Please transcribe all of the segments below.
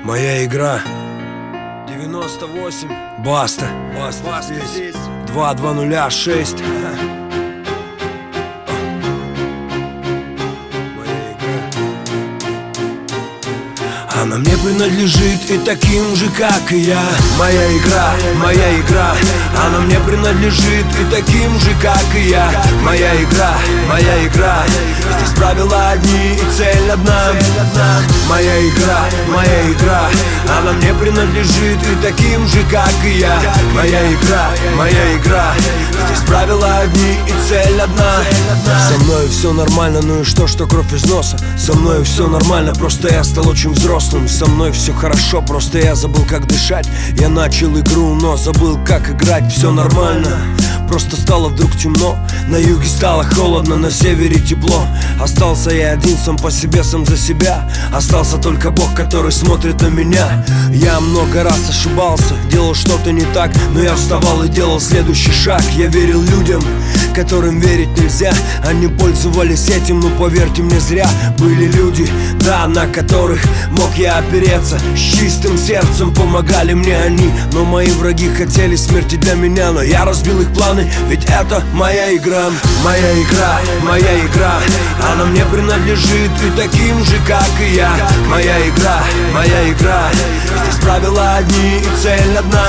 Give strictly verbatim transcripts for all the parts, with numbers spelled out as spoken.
Моя игра. девяносто восемь. Баста. Баста, Баста здесь. здесь. два два нуля шесть. Она мне принадлежит и таким же, как и я. Моя игра, моя игра. Она мне принадлежит и таким же, как и я. Моя игра, моя игра. Здесь правила одни и цель одна. Моя игра, моя игра. Она мне принадлежит и таким же, как и я. Моя игра, моя игра. Здесь правила одни и цель одна. Со мной все нормально, ну и что, что кровь из носа? Со мной все нормально, просто я стал очень взрослым. Со мной все хорошо, просто я забыл, как дышать. Я начал игру, но забыл, как играть. Все нормально, просто стало вдруг темно. На юге стало холодно, на севере тепло. Остался я один, сам по себе, сам за себя. Остался только Бог, который смотрит на меня. Я много раз ошибался, делал что-то не так, но я вставал и делал следующий шаг. Я верил людям, которым верить нельзя. Они пользовались этим, но поверьте мне, зря. Были люди, да, на которых мог я опереться. С чистым сердцем помогали мне они. Но мои враги хотели смерти для меня. Но я разбил их планы, ведь это моя игра. Моя игра, моя игра. Она мне принадлежит и таким же, как и я. Моя игра, моя игра. Здесь правила одни и цель одна.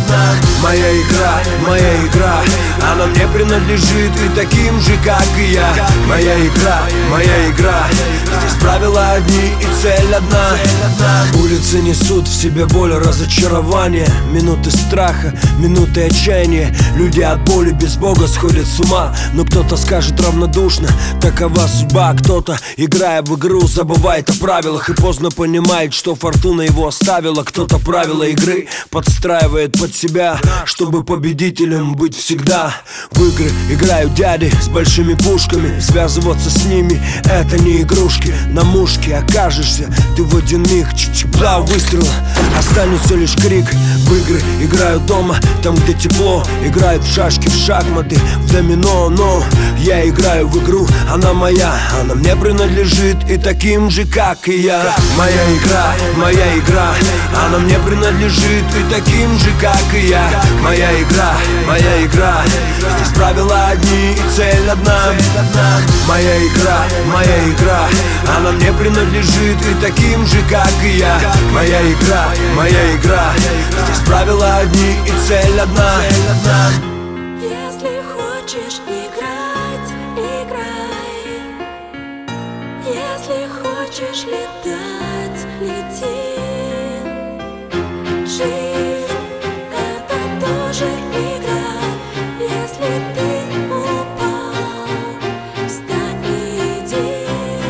Моя игра, моя игра. Она мне принадлежит и таким же, как и я. Моя игра, моя игра. Здесь правила одни и цель одна. Улицы несут в себе боль, разочарование, минуты страха, минуты отчаяния. Люди от боли без Бога сходят с ума. Но кто-то скажет равнодушно: такова судьба. Кто-то, играя в игру, забывает о правилах и поздно понимает, что фортуна его оставила. Кто-то правила игры подстраивает под себя, чтобы победителем быть всегда. В игры играют дяди с большими пушками. Связываться с ними — это не игрушки. На мушке окажешься ты в один миг. Чик-чик, два выстрела, останется лишь крик. В игры играют дома, там где тепло. Играют в шашки, в шахматы, в домино. Но я играю в игру, она моя. Она мне принадлежит и таким же, как и я. Моя игра, моя игра. Она мне принадлежит и таким же, как и я. Моя игра, моя игра. Здесь правила одни и цель одна. Моя игра, моя игра. Она мне принадлежит и таким же, как и я. Моя игра, моя игра. Здесь правила одни и цель одна. Если хочешь играть, играй. Если хочешь летать, лети. Жизнь — это тоже игра. Если ты упал, встань и иди.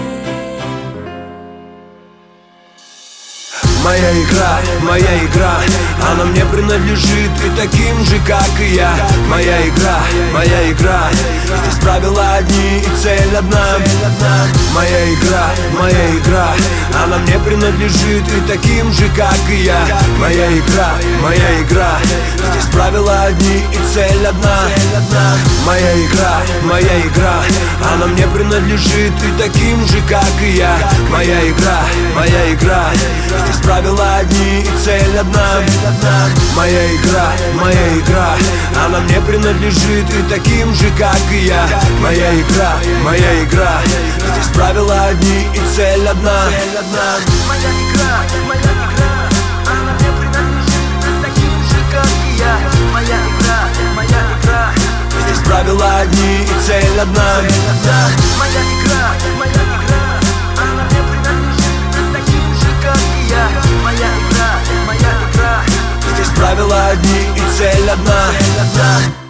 Моя игра, моя игра. Она мне принадлежит и таким же, как и я. Моя игра, моя игра. Здесь правила одни и цель одна. Моя игра, моя игра. Она мне принадлежит и таким же, как и я. Моя игра, моя игра. Здесь правила одни и цель одна. Моя игра, моя игра. Она мне принадлежит и таким же, как и я. Моя игра, моя игра. Здесь правила одни и цель одна. Моя игра, моя игра. Она мне принадлежит и таким же, как и я. Моя игра, моя игра. Здесь правила одни и цель одна. Моя игра, моя игра. Она мне принадлежит и таким же, как и я. Моя игра, моя игра. Здесь правила одни и цель одна. Моя игра, моя игра. Она мне принадлежит и таким же, как и я. Моя игра, моя игра. Здесь правила одни и цель одна.